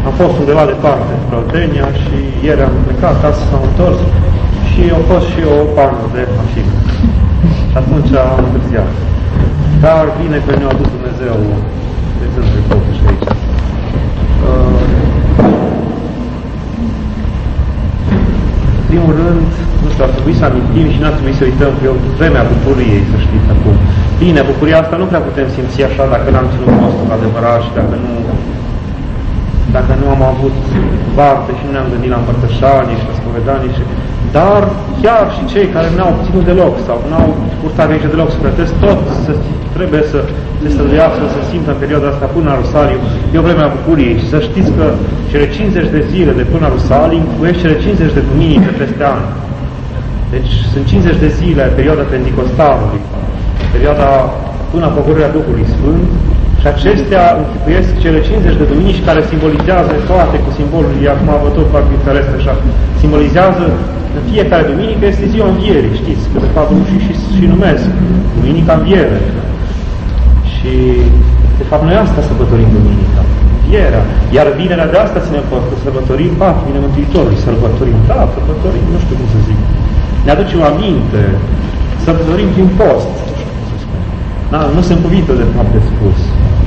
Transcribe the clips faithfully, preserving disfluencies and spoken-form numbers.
Am fost undeva departe, în Oltenia, și ieri am plecat acasă, s-am întors și a fost și o pană de mașină. Și atunci am întârziat. Dar bine că ne-a adus Dumnezeu de exemplu totuși aici. Uh, în primul rând, nu știu, ar trebui să amintim și n-ar trebui să uităm că e o vremea bucuriei, să știți acum. Bine, bucuria asta nu prea putem simți așa dacă n-am ținut nostru adevărat și dacă nu dacă nu am avut parte și nu ne-am gândit la împărtășanie și la spovedanie și... Dar chiar și cei care n-au obținut deloc sau n-au purtat aici deloc sufletesc, tot să, trebuie să se străduiască, să simtă în perioada asta până la Rusaliu. E o vreme a bucuriei și să știți că cele cincizeci de zile de până la Rusaliu incluiesc cele cincizeci de duminici peste an. Deci sunt cincizeci de zile, perioada Pentecostalului, perioada până la pogorârea Duhului Sfânt, și acestea închipuiesc cele cincizeci de duminici care simbolizează toate cu simbolul, acum vă tot fac interes așa, simbolizează în fiecare duminică este ziua învierii, știți, că de fapt și, și, și numesc Duminica Înviere. Și de fapt noi asta sărbătorim duminica, învierea. Iar vinerea de asta ținem post, că sărbătorim patimile Mântuitorului, sărbătorim, da, sărbătorim, nu știu cum să zic. Ne aducem aminte, sărbătorim prin post. Da, nu sunt cuvinte de fapt de spus.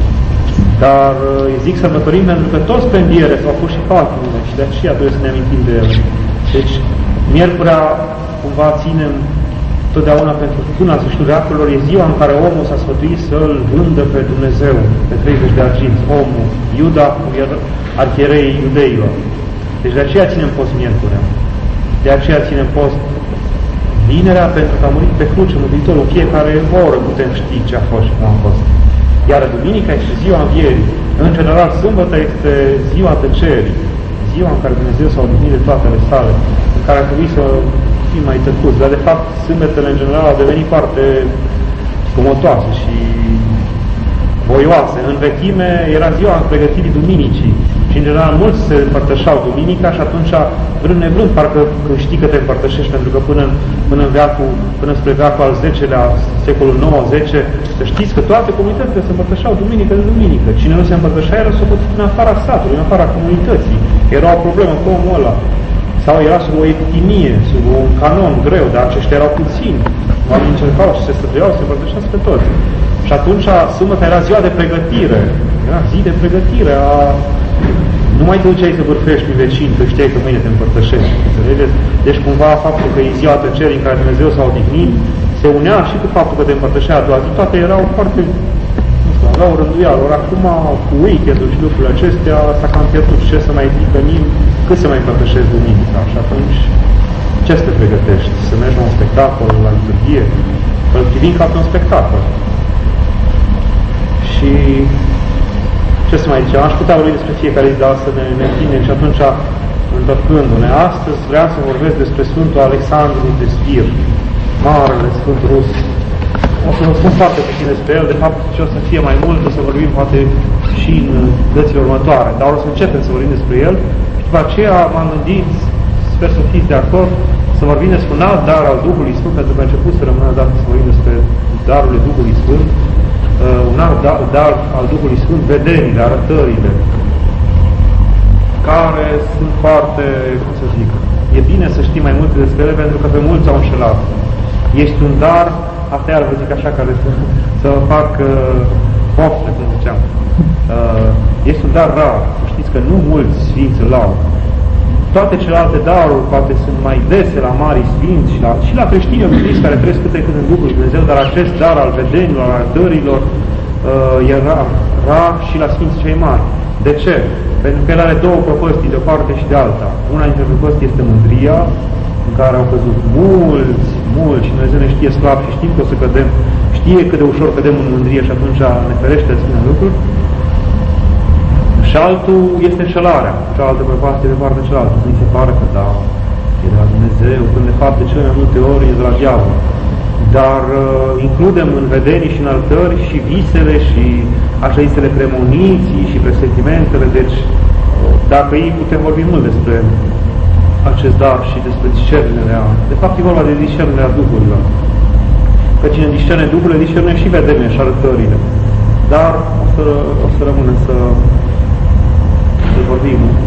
Dar îi zic sărbătorim pentru că toți pe înviere s-au fost și patimile și de aceea trebuie să ne amintim de ele. Deci, miercurea, cumva ținem totdeauna pentru că până la sfârșitul veacurilor e ziua în care omul s-a sfătuit să-L vândă pe Dumnezeu, pe treizeci de arginți, omul, Iuda, arhiereii iudeilor. Deci de aceea ținem post miercurea. De aceea ținem post vinerea, pentru că a murit pe cruce Mântuitorul. În fiecare oră putem ști ce a fost și cum a fost. Iar duminica este ziua învierii. În general, sâmbătă este ziua tăcerii, ziua în care Dumnezeu s-a odihnit de toate ale sale, în care ar trebui să fim mai tăcuți. Dar, de fapt, sâmbetele, în general, au devenit foarte scumotoase și voioase. În vechime era ziua pregătirii duminicii și, în general, mulți se împărtășeau duminica și atunci, vrând nevrând, parcă când știi că te împărtășești, pentru că până, până, în veacul, până spre veacul al zecelea, secolul nouă zece, să știți că toate comunitățile se împărtășeau duminică de duminică. Cine nu se împărtășea era socotit în afara satului, în afara comunității. Era o problemă cu omul ăla. Sau era sub o epidemie, sub un canon greu, dar aceștia erau puțini. Oamenii încercau și se străduiau, se împărtășească pe toți. Și atunci, sâmbătă era ziua de pregătire. Era zi de pregătire a... Nu mai te duceai să vârfești pe vecini, că știai că mâine te împărtășești. Înțelegeți? Deci cumva faptul că e ziua tăcerii în care Dumnezeu s-a odihnit, se unea și cu faptul că te împărtășea a doua zi. Toate erau foarte, nu știu, aveau rânduială. Ori acum, cu weekend-ul și lucrurile acestea, s-a cam pierdut ce să mai zic că nim, cât se mai împărtășești duminica. Și atunci, ce să te pregătești? Să mergi la un spectacol, la liturghie? Îl privim ca pe un spectacol. Și ce să mai zicem? Aș putea vorbi despre fiecare zi, dar să ne, ne întindem și atunci, întorcându-ne. Astăzi vreau să vorbesc despre Sfântul Alexandru de Spir, marele Sfânt Rus. O să vă spun foarte puțin despre el, de fapt ce o să fie mai mult, o să vorbim poate și în dățile următoare, dar o să începem să vorbim despre el și după aceea m-am gândit, sper să fiți de acord, să vorbim despre un alt dar al Duhului Sfânt, pentru că a început să rămână dată să vorbim despre darurile Duhului Sfânt, uh, un alt dar, dar al Duhului Sfânt, vedenile, arătările, care sunt foarte, cum să zic, e bine să știi mai multe despre ele, pentru că pe mulți au înșelat. Ești un dar, asta iar vă zic așa, care să, să fac uh, pofte, cum ziceam. Uh, este un dar rar, să știți că nu mulți sfinți îl au. Toate celelalte daruri poate sunt mai dese la mari sfinți și la, și la creștini obișnuiți care trăiesc cât de cât în Duhul Dumnezeu, dar acest dar al vedenilor, al arătărilor, uh, era rar și la sfinții cei mari. De ce? Pentru că el are două propăstii, de o parte și de alta. Una dintre propăstii este mândria, în care au căzut mulți, mulți, și Dumnezeu ne știe slab și știm că o să cădem, știe cât de ușor cădem în mândrie și atunci ne ferește de asemenea lucruri. Și altul este înșelarea, cealaltă propăstie de partea cealaltă. Nu se pare că da, e de la Dumnezeu, când de fapt de cele mai multe ori e de la diavol. Dar uh, includem în vedenii și în altări și visele și așa zisele premoniții și presentimentele, deci dacă ei putem vorbi mult despre acest dar și despre discernerea, de fapt e vorba de discernerea Duhurilor. Că cine discerne Duhurile, discerne și vedenile și arătările. Dar o să, o să rămânem să, să vorbim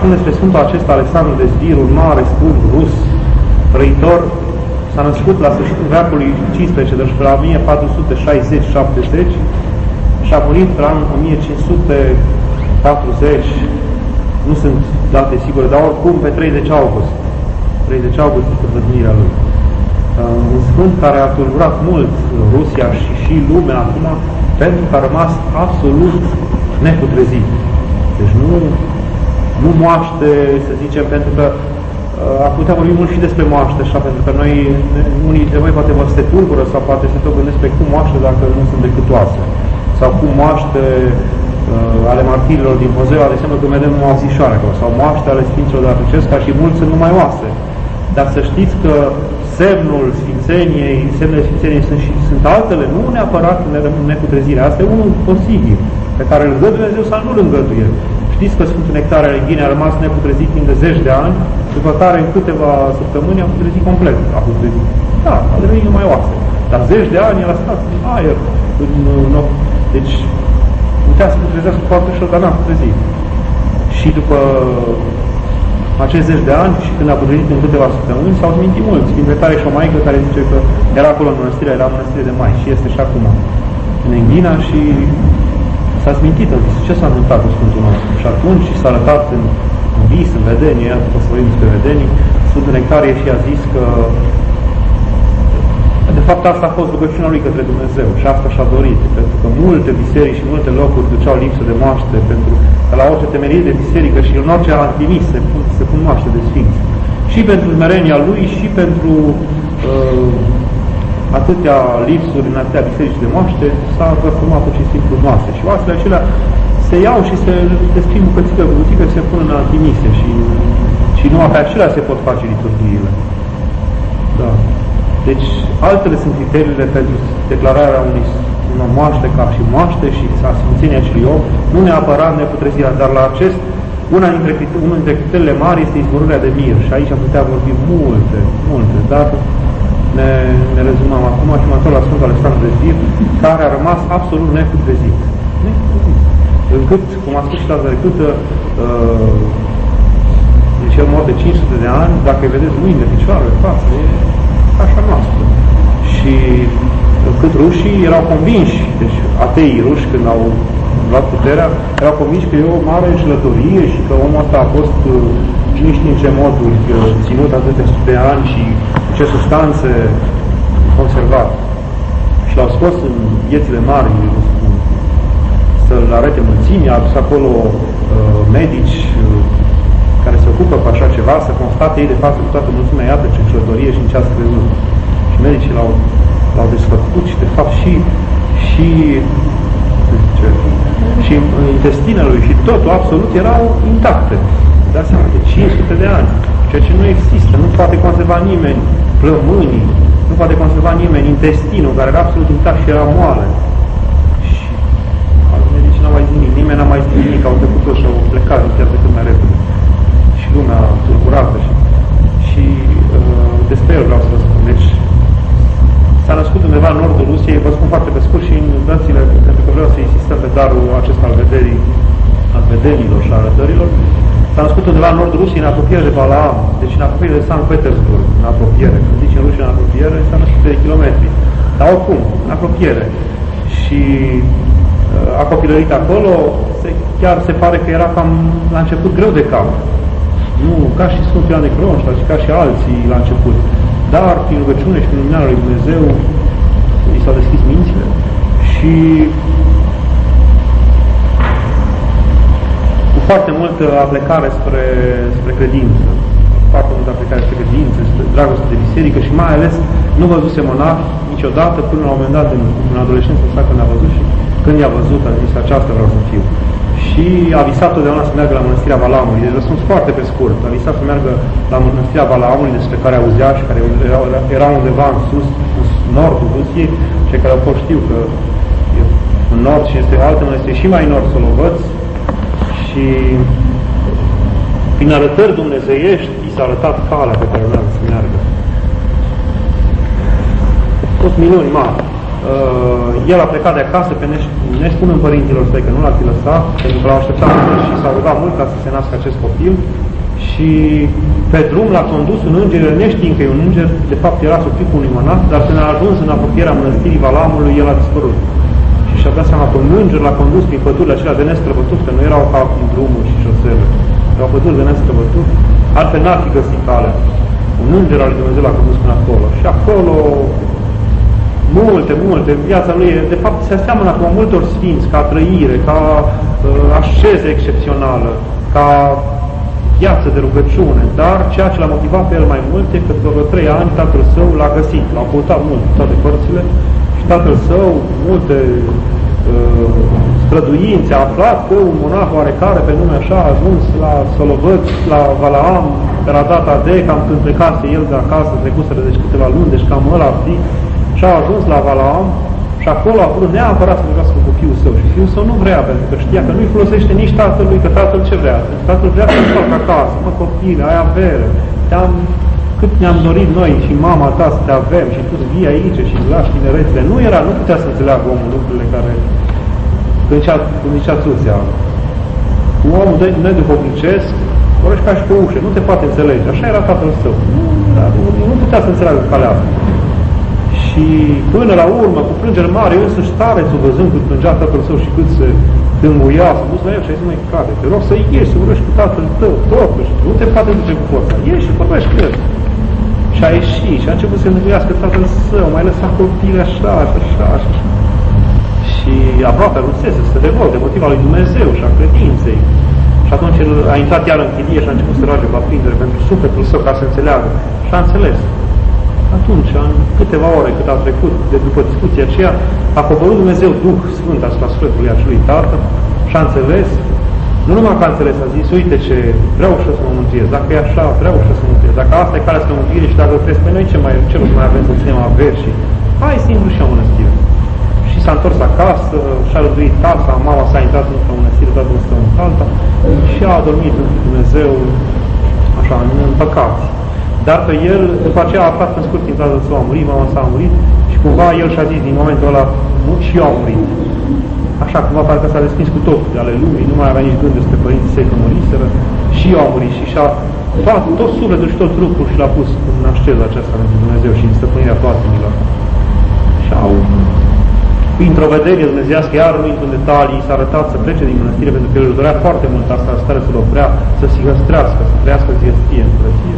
acum despre Sfântul acesta Alexandru de Sbir, un mare scump rus, trăitor, s-a născut la sfârșitul veacului cincisprezece, deci pe la o mie patru sute șaizeci șaptezeci, și a murit pe anul o mie cinci sute patruzeci, nu sunt date sigure, dar oricum pe treizeci august. treizeci august este vădnirea lui. Un sfânt care a tulburat mult Rusia și și lumea acum, pentru că a rămas absolut neputrezit. Deci nu, nu moaște, să zicem, pentru că a putea vorbi mult și despre moaște, așa, pentru că noi, unii dintre voi poate vă se tulbură sau poate se tot gândesc pe cum moaște dacă nu sunt decât oase. Sau cum moaște uh, ale martirilor din Hozea, de exemplu, când vedem oazișoare acolo, sau moaște ale Sfinților de la Trucesca și mulți sunt numai oase. Dar să știți că semnul Sfințeniei, semnele Sfințeniei sunt, și, sunt altele, nu neapărat neputrezirea. Asta e unul posibil, pe care îl îngăduie Dumnezeu sau nu îl îngăduie. Știți că Sfântul Nectar Aleghine a rămas neputrezit timp de zeci de ani, după care în câteva săptămâni a putrezit complet. A putrezit. Da, a devenit numai oase. Dar zeci de ani el a stat în aer, în, în, în, deci putea să putrezească foarte ușor, dar n-a putrezit. Și după acești zeci de ani, și când a putrezit în câteva săptămâni, s-au smintit mulți. Sfântul Tare și o maică care zice că era acolo în mănăstire, era în mănăstire de mai și este și acum în Enghina și s-a smintit, a zis, ce s-a întâmplat cu Sfântul nostru? Și atunci s-a arătat în, în vis, în vedenie, iată că să vorbim despre vedenii, Sfântul Nectarie și a zis că de fapt asta a fost rugăciunea lui către Dumnezeu și asta și-a dorit, pentru că multe biserici și multe locuri duceau lipsă de moaște, pentru că la orice temelie de biserică și în orice antimis se pun, se pun moaște de sfinți. Și pentru smerenia lui și pentru uh, atâtea lipsuri în atâtea biserici de moaște s-a răformat pur și simplu moaște. Și oasele acelea se iau și se desprind bucățică cu bucățică și se pun în antimise și, și numai pe acelea se pot face liturghiile. Da. Deci, altele sunt criteriile pentru declararea unui, unor moaște ca și moaște și a sfințenia acelui om, nu neapărat neputrezirea, dar la acest, una dintre, unul dintre criteriile mari este izvorârea de mir și aici am putea vorbi multe, multe, dar ne, ne rezumăm acum și mă întorc la Sfântul Alexandru de Sbir, care a rămas absolut neputrezit. Neputrezit. Încât, cum a spus și data trecută, uh, deci el mor de cinci sute de ani, dacă îi vedeți mâinile, picioarele, față, e așa noastră. Și cât rușii erau convinși, deci ateii ruși, când au luat puterea, erau convinși că e o mare înșelătorie și că omul ăsta a fost cine știe în ce moduri ținut atâtea sute de ani și ce substanțe conservat. Și l-au scos în viețile mari să-l arate mulțimii, a adus acolo uh, medici uh, care se ocupă cu așa ceva, să constate ei de față cu toată mulțimea, iată ce înșelătorie și în ce ați crezut. Și medicii l-au, l-au desfăcut și de fapt și și, zice, și intestinele lui și totul absolut erau intacte. Dați seama, de cinci sute de ani, ceea ce nu există, nu poate conserva nimeni plămânii, nu poate conserva nimeni intestinul, care era absolut intact și era moale. Și medicii n-au mai zis nimic, nimeni n-a mai zis nimic, au trecut și au plecat chiar de cât mai repede. Și lumea tulburată și, și uh, despre el vreau să vă spun. Deci s-a născut undeva în nordul Rusiei, vă spun foarte pe scurt și în dățile, pentru că vreau să insistăm pe darul acesta al vederii, al vedenilor și al arătărilor. S-a născut undeva în nordul Rusiei, în apropiere de Balaam, deci în apropiere de Sankt Petersburg, în apropiere. Când zice în Rusia în apropiere, înseamnă sute de kilometri. Dar oricum, în apropiere. Și uh, a copilărit acolo, se, chiar se pare că era cam la început greu de cap. Nu ca și Sfântul Ioan de Cronșta, ci ca și alții la început. Dar, prin rugăciune și prin luminarea lui Dumnezeu, i s-au deschis mințile și cu foarte multă aplecare spre, spre credință, foarte multă aplecare spre credință, spre dragoste de biserică și mai ales nu văzuse monah niciodată până la un moment dat în, în adolescență sa când a văzut și când i-a văzut a zis aceasta vreau să fiu. Și a visat totdeauna să meargă la Mănăstirea Valaamului. Deci răspuns foarte pe scurt. A visat să meargă la Mănăstirea Valaamului, despre care auzea și care era, era undeva în sus, în nordul Rusiei, cei care au fost știu că e în nord și este o altă mănăstire și mai nord, Solovăț. Și prin arătări dumnezeiești i s-a arătat calea pe care vreau să meargă. Tot minuni mari. Uh, el a plecat de acasă, pe ne spunând părinților săi că nu l-ar fi lăsat, pentru că l-au așteptat mult și s-a rugat mult ca să se nască acest copil. Și pe drum l-a condus un înger, neștiind că e un înger, de fapt era suflicul unui monah, dar când a ajuns în apropierea mănăstirii Valamului, el a dispărut. Și și-a dat seama că un înger l-a condus prin pădurile acelea de nestrăbătut, că nu erau ca prin drumuri și șosele, erau păduri de nestrăbătut, altfel n-ar fi găsit calea. Un înger al lui Dumnezeu l-a condus până acolo. Și acolo multe, multe, viața lui, de fapt, se aseamănă cu multor sfinți, ca trăire, ca uh, asceză excepțională, ca viață de rugăciune, dar ceea ce l-a motivat pe el mai mult e că după trei ani tatăl său l-a găsit, l-a căutat mult toate părțile și tatăl său, multe uh, străduințe, a aflat că un monah oarecare pe nume așa a ajuns la Solovăț, la Valaam, pe la data de, cam când plecase el de acasă, trecuseră deci câteva luni, deci cam ăla ar fi, și a ajuns la Valaam și acolo a vrut neapărat să vorbească cu fiul său și fiul său nu vrea, pentru că știa că nu-i folosește nici tatălui, că tatăl ce vrea? Tatăl vrea să-l facă acasă, mă copile, ai avere, te-am, cât ne-am dorit noi și mama ta să te avem și tu vii aici și îți lași tinerețile. Nu era, nu putea să înțeleagă omul lucrurile care, când zicea Țuțea, un om neduhovnicesc, vorbești ca și pe ușă, nu te poate înțelege, așa era tatăl său, nu, nu putea să înțeleagă calea asta. Și până la urmă, cu plângeri mari, eu să-și starețul văzând cât plângea tatăl său și cât se tânguia, s-a dus la el și a zis, măi, frate, te rog să ieși, să vorbești cu tatăl tău, totuși, nu te poate duce cu forța, ieși și vorbești cu el. Și a ieșit și a început să se mântuiască tatăl său, mai lăsa copii așa, și așa, și așa. Și aproape ajunsese să se revolte motiva lui Dumnezeu și a credinței. Și atunci el a intrat iar în chilie și a început să roage baptizare pentru sufletul său ca să înțeleagă. Și a înțeles. Atunci, în câteva ore cât a trecut de după discuția aceea, a coborât Dumnezeu Duh Sfânt asupra sufletului acelui tată și a înțeles, nu numai că a înțeles, a zis, uite ce, vreau și să mă mântuiesc, dacă e așa, vreau și să mă mântuiesc, dacă asta e calea spre mântuire și dacă crezi pe noi, ce mai, ce mai avem să ținem averi și hai singur și o mănăstire. Și s-a întors acasă, și-a rânduit casa, mama s-a intrat într-o mănăstire, tatăl său în alta și a adormit în Dumnezeu, așa, în păcați. Dar pe el, după aceea a aflat în scurt timp tatăl său a murit, mama sa a murit și cumva el și-a zis din momentul ăla și eu am murit. Așa cumva parcă s-a deschis cu tot ale lumii, nu mai avea nici gând despre părinții săi că muriseră și eu am murit și și-a tot, tot sufletul și tot trupul și l-a pus în asceza aceasta pentru Dumnezeu și în stăpânirea toatemilor. Și au printr-o vedere dumnezeiască, iar nu intru în detalii, s-a arătat să plece din mănăstire pentru că el își dorea foarte mult asta, stare să-l oprea, să se găstrească, să trăiască zestie în curăție.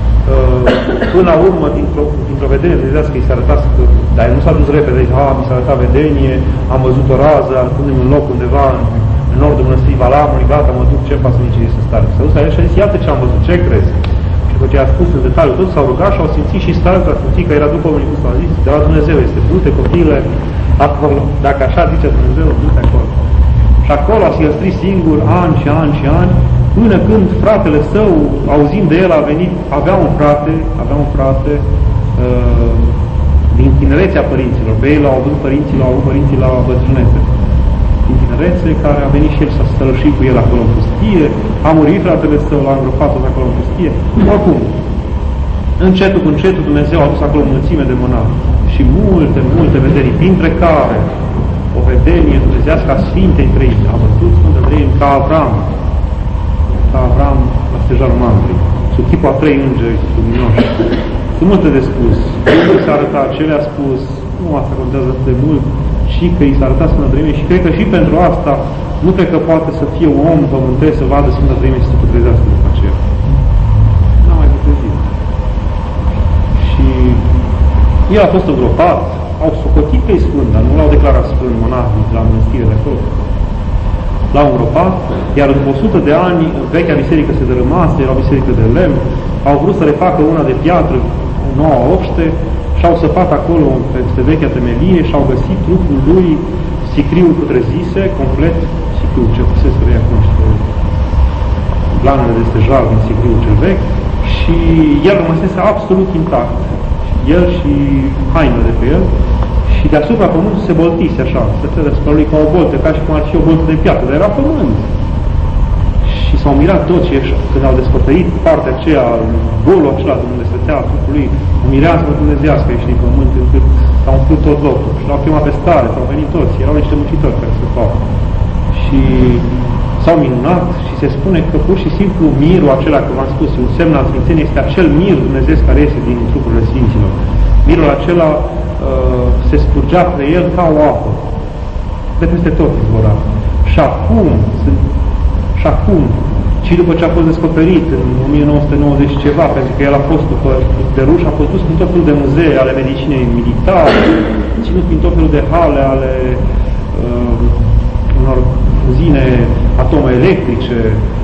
Până la urmă, dintr-o, dintr-o vedenie dumnezeiască, i s-a arătat, dar el nu s-a dus repede, zice, ah, mi s-a arătat vedenie, am văzut o rază, am pus un loc undeva în, în nordul mănăstirii Valamului, gata, mă duc, ce fac să nici să stare. S-a dus la el și a zis, iată ce am văzut, ce crezi? Și după ce a spus în detaliu tot, s-au rugat și au simțit și starea, a simțit că era după omul s-a zis, de la Dumnezeu este, du-te copile acolo, dacă așa zice Dumnezeu, du-te acolo. Și acolo a silăstrit singur ani și ani și ani, până când fratele său, auzind de el, a venit, avea un frate, avea un frate uh, din tinerețea părinților. Pe el l-au avut părinții, l-au avut părinții la bătrânețe. Din tinerețe, care a venit și el să stălăși cu el acolo în pustie, a murit fratele său, l-a îngropat tot acolo în pustie. Oricum, încetul cu încetul Dumnezeu a adus acolo o mulțime de monahi și multe, multe vedenii, printre care o vedenie dumnezeiască a Sfintei Treimi. A văzut Sfântă Treime ca Avram, ca Avram la stejarul Mamrei, sub chipul a trei îngeri luminoși. Sunt multe de spus. Unde s-a arătat, ce le-a spus, nu asta contează atât de mult, și că i s-a arătat Sfântă Treime și cred că și pentru asta nu cred că poate să fie un om pământesc să vadă Sfântă Treime și să putrezească după aceea. N-a mai putrezit. Și el a fost îngropat, au socotit că e sfânt, dar nu l-au declarat sfânt monahii la mănăstire de acolo. L-au îngropat, iar după o sută de ani, vechea biserică se dărâmase, era o biserică de lemn, au vrut să refacă una de piatră, noua obște, și au săpat acolo peste vechea temelie și au găsit trupul lui, sicriul putrezise, complet, sicriul ce fusese răi acum, planele de stejar din sicriul cel vechi, și el rămăsese absolut intact. El și haină de pe el, și deasupra pământul se boltise așa, se trece deasupra lui ca o boltă, ca și cum ar fi o boltă de piatră, dar era pământ. Și Și s-au mirat toți când au descoperit partea aceea, golul acela de unde stătea trupul lui, o mireasmă dumnezeiască ieși din pământ, încât s-a umplut tot locul. Și l-au chemat pe stare, s-au venit toți, erau niște muncitori care se fac. Și s-au minunat și se spune că pur și simplu mirul acela, cum am spus, un semn al Sfințeniei, este acel mir Dumnezeu care iese din trupurile Sfinților. Mirul acela uh, se scurgea pe el ca o apă. De peste tot izvora. Și acum, și acum, și după ce a fost descoperit în o mie nouă sute nouăzeci ceva, pentru că el a fost după de ruși, a fost dus prin tot felul de muzee ale medicinei militare, ținut prin tot felul de hale ale uh, unor uzine atomoelectrice.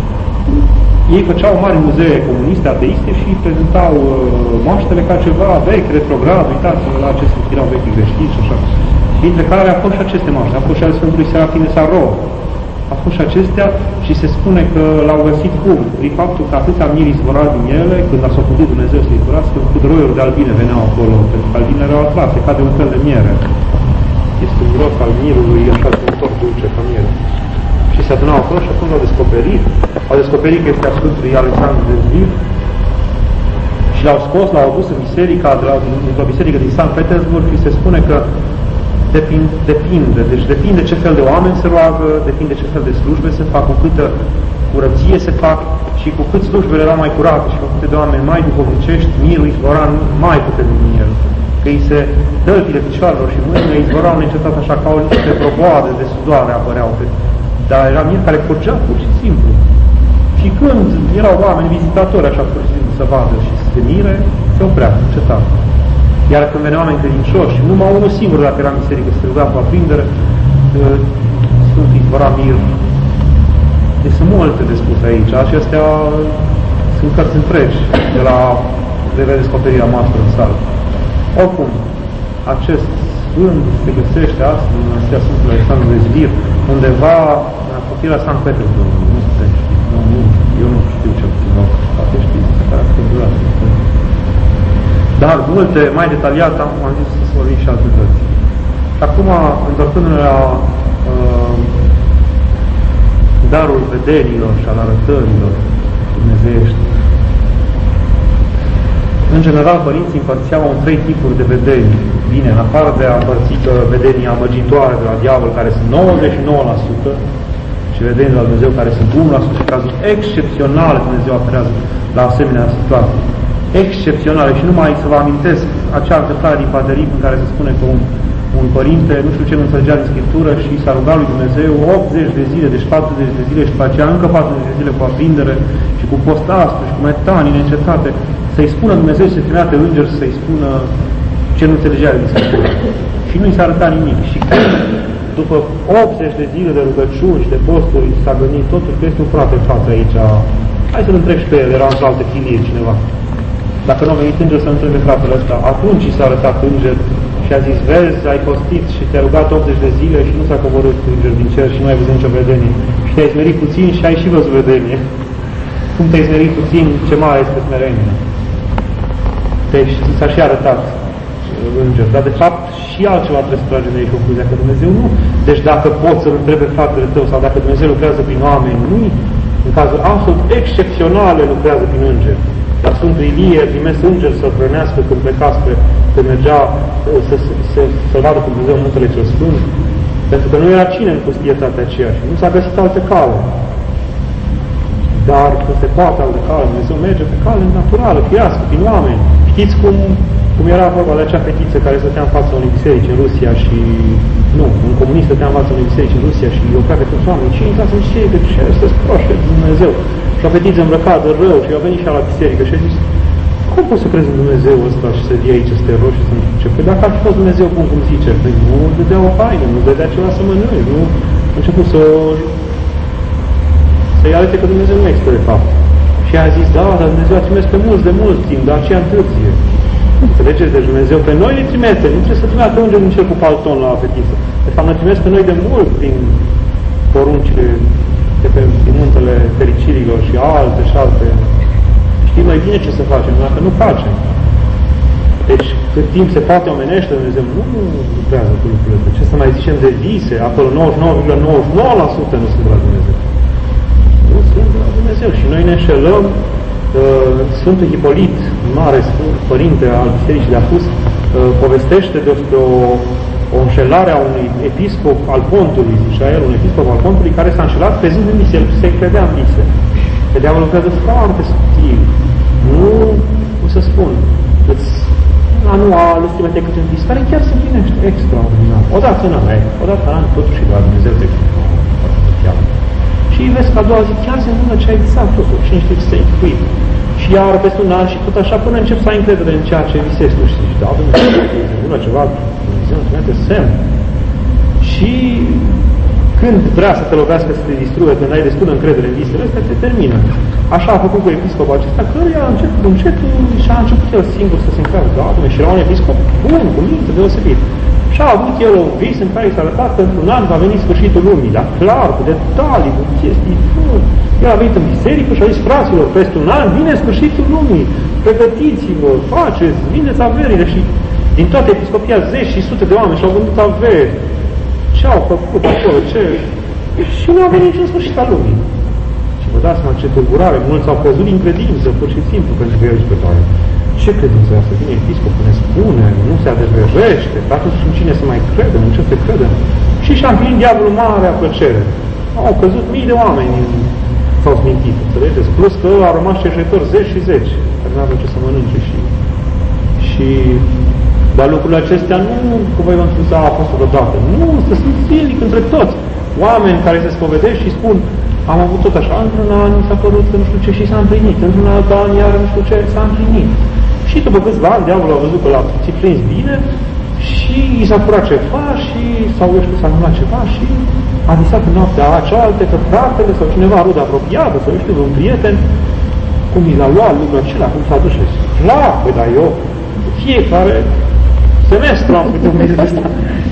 Ei făceau mari muzee comuniste, ateiste și prezentau uh, moaștele ca ceva vechi, retrograd, uitați la acestea erau vechi greștiți și așa. Dintre care a fost și aceste moaște, a fost și al Sfântului Serafine Saro, a fost și acestea și se spune că l-au găsit cum? Prin faptul că atâția miri izvora din ele, când a s-o putut Dumnezeu să izvorască, încât roiuri de albine veneau acolo, pentru că albinele erau atrase, ca de un fel de miere. Este un miros al mirului, așa de un tot dulce ca miere. Și se adunau acolo și atunci au descoperit, au descoperit că este a Sfântului Alexandru de Zviv și l-au scos, l-au adus în biserica, într-o biserică din Sankt Petersburg și se spune că Depinde, depinde, deci depinde ce fel de oameni se roagă, depinde ce fel de slujbe se fac, cu câtă curăție se fac și cu cât slujbele erau mai curate și cu câte de oameni mai duhovnicești, mirul izvora mai puternic din el. Că îi se dăltile picioarelor și mâinile izvorau neîncetat așa ca o niște proboade de sudoare apăreau. Dar era mir care curgea pur și simplu. Și când erau oameni vizitatori așa pur și simplu să vadă și să se mire, se oprea, încetat. Iar când veneau oameni credincioși, numai unul singur, dacă era în biserică, se ruga cu aprindere, Sfântul izvora mir. Deci sunt multe de spus aici. Acestea sunt cărți întregi de la de redescoperirea noastră în sală. Oricum, acest sfânt se găsește astăzi în Mănăstirea Sfântului Alexandru de Zviv, undeva în apropierea Sankt Petersburg. Nu putem ști. Nu, nu, eu nu știu ce putem, poate știți, se pare că durat. Dar multe, mai detaliat, am, am zis să vorbim și alte dăți. Și acum, întorcându-ne la uh, darul vederilor și al arătărilor dumnezeiești. În general, părinții împărțeau în trei tipuri de vedeni. Bine, în afară de a împărți vedenii amăgitoare de la diavol, care sunt nouăzeci și nouă la sută, și vedenii de la Dumnezeu, care sunt unu la sută, cazuri excepționale, Dumnezeu apelează la asemenea situații. Excepționale. Și numai să vă amintesc acea întâmplare din Paterip în care se spune că un, un părinte, nu știu ce nu înțelegea din Scriptură și s-a rugat lui Dumnezeu optzeci de zile, deci patruzeci de zile și după aceea încă patruzeci de zile cu aprindere și cu post aspru și cu metanii neîncetate, să-i spună Dumnezeu să trimite îngeri să-i spună ce nu înțelegea din Scriptură. Și nu i s-a arătat nimic. Și după optzeci de zile de rugăciuni și de posturi s-a gândit totuși că este un frate în față aici. Hai să-l întreb și pe el, era într-o altă chilie cineva. Dacă nu a venit înger să întrebe fratele ăsta, atunci i s-a arătat înger și a zis, vezi, ai postit și te-ai rugat optzeci de zile și nu s-a coborât înger din cer și nu ai văzut nicio vedenie. Și te-ai smerit puțin și ai și văzut vedenie. Cum te-ai smerit puțin, ce mare este smerenia. Deci s-a și arătat înger. Dar de fapt și altceva trebuie să tragem de aici concluzia, că Dumnezeu nu. Deci dacă poți să-l întrebe fratele tău sau dacă Dumnezeu lucrează prin oameni, nu, în cazul absolut excepționale lucrează prin îngeri. Dar Sfântul Ilie trimis îngeri să-l hrănească când pleca spre, când mergea să, să, să, să vadă cu Dumnezeu muntele cel sfânt, pentru că nu era cine în pustietatea aceea și nu s-a găsit altă cale. Dar când se poate altă cale, Dumnezeu merge pe cale naturală, firească, prin oameni. Știți cum, cum era vorba de acea fetiță care stătea în fața unei biserici în Rusia și... Nu, un comunist stătea în fața unei biserici în Rusia și oprea pe toți oamenii. Ce intrați în biserică? Ce să-ți proaște Dumnezeu? Și o fetiță îmbrăcată rău și a venit și la biserică și a zis, cum poți să crezi în Dumnezeu ăsta și să vii aici să te rogi și să nu știu ce? Păi dacă ar fi fost Dumnezeu bun cum zice, păi nu dădea o haină, nu dădea ceva să mănânci, nu? A început să să-i arate că Dumnezeu nu există de fapt. Și a zis, da, dar Dumnezeu a trimis pe mulți de mult timp, dar aceea întârzie. Înțelegeți? Deci Dumnezeu pe noi ne trimite, nu trebuie să trimite înger în cer cu palton la fetiță. De fapt, ne trimis pe noi de mult prin poruncile de pe din muntele fericirilor și alte și alte. Știm mai bine ce să facem, dacă nu facem. Deci, cât timp se poate omenește, Dumnezeu nu lucrează cu lucrurile astea. Ce să mai zicem de vise, acolo nouăzeci și nouă virgulă nouăzeci și nouă la sută nu sunt de la Dumnezeu. Nu sunt de la Dumnezeu. înșelăm, Sfântul Hipolit, mare sfânt, părinte al Bisericii de Apus, povestește despre o, o înșelare a unui episcop al Pontului, zicea el, un episcop al Pontului care s-a înșelat crezând în vise, el se credea în vise. Că diavolul lucrează foarte subtil. Nu, cum să spun, îți anual, îți trimite câte un vis, care chiar se împlinește extraordinar. Odată în an, odată în an, totuși doar Dumnezeu te chiar. Și vezi că a doua zi chiar se întâmplă ce ai visat totul, și niște să-i cui. Și iar peste un an și tot așa, până încep să ai încredere în ceea ce visezi tu și zici, da, Dumnezeu, bună ceva, Dumnezeu îți trimite semn. Și când vrea să te lovească, să te distrugă, când ai destul de încredere în visele astea, te termină. Așa a făcut cu episcopul acesta, căruia încet cu încet și a început el singur să se încreadă, da, Dumnezeu, și era un episcop bun, cu minte deosebit. Și a avut el un vis în care s-a arătat că într-un an va veni sfârșitul lumii, dar clar, cu detalii, cu chestii, furt. El a venit în biserică și a zis, fraților, peste un an vine sfârșitul lumii, pregătiți-vă, faceți, vindeți averile. Și din toate episcopia zeci și sute de oameni și-au vândut averi. Ce au făcut acolo, ce... Și nu a venit niciun sfârșit al lumii. Și vă dați seama ce tulburare, mulți au căzut din credință, pur și simplu, pentru că el zice, Doamne, ce credință asta? Vine episcopul, ne spune, nu se adeverește, dar atunci în cine să mai crede, în ce se crede? Și și-a împlinit diavolul marea plăcere. Au căzut mii de oameni, s-au smintit, înțelegeți? Plus că au rămas cerșetori zeci și zeci, care nu aveau ce să mănânce și... și... Dar lucrurile acestea nu că voi vă înțeleza a fost odată. Nu, să sunt zilnic între toți. Oameni care se spovedesc și spun, am avut tot așa, într-un an mi s-a părut că nu știu ce și s-a împlinit, într-un alt an iar nu știu ce s-a împlinit. Și după câțiva ani, diavolul a văzut că l-a prins bine și i s-a furat ceva și sau eu știu, s-a întâmplat ceva și a visat în noaptea cealaltă că fratele sau cineva rudă apropiată sau eu știu, un prieten, cum i l-a luat lucrul acela, cum s-a dus și la, păi dar eu, fiecare semestru am făcut un ăsta